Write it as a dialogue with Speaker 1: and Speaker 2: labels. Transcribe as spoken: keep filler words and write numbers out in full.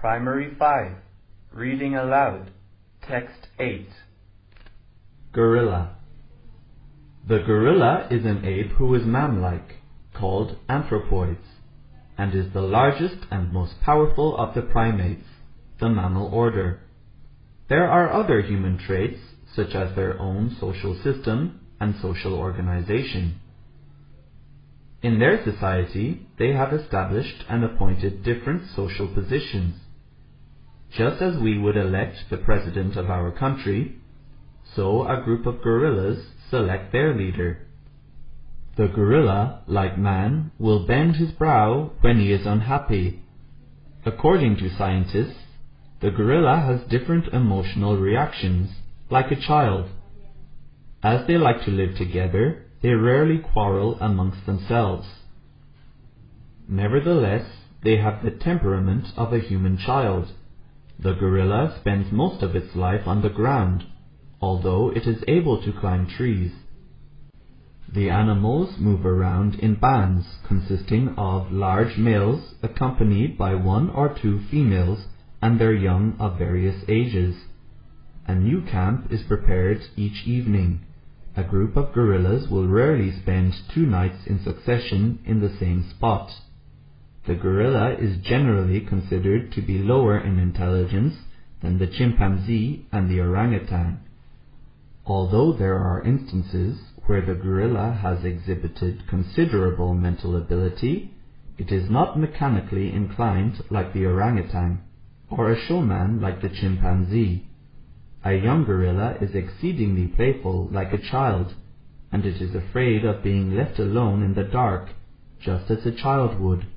Speaker 1: Primary five. Reading aloud. Text eight.
Speaker 2: Gorilla. The gorilla is an ape who is man-like, called anthropoids, and is the largest and most powerful of the primates, the mammal order. There are other human traits, such as their own social system and social organization. In their society, they have established and appointed different social positions. Just as we would elect the president of our country, so a group of gorillas select their leader. The gorilla, like man, will bend his brow when he is unhappy. According to scientists, the gorilla has different emotional reactions, like a child. As they like to live together, they rarely quarrel amongst themselves. Nevertheless, they have the temperament of a human child. The gorilla spends most of its life on the ground, although it is able to climb trees. The animals move around in bands consisting of large males accompanied by one or two females and their young of various ages. A new camp is prepared each evening. A group of gorillas will rarely spend two nights in succession in the same spot. The gorilla is generally considered to be lower in intelligence than the chimpanzee and the orangutan. Although there are instances where the gorilla has exhibited considerable mental ability, it is not mechanically inclined like the orangutan, or a showman like the chimpanzee. A young gorilla is exceedingly playful like a child, and it is afraid of being left alone in the dark, just as a child would.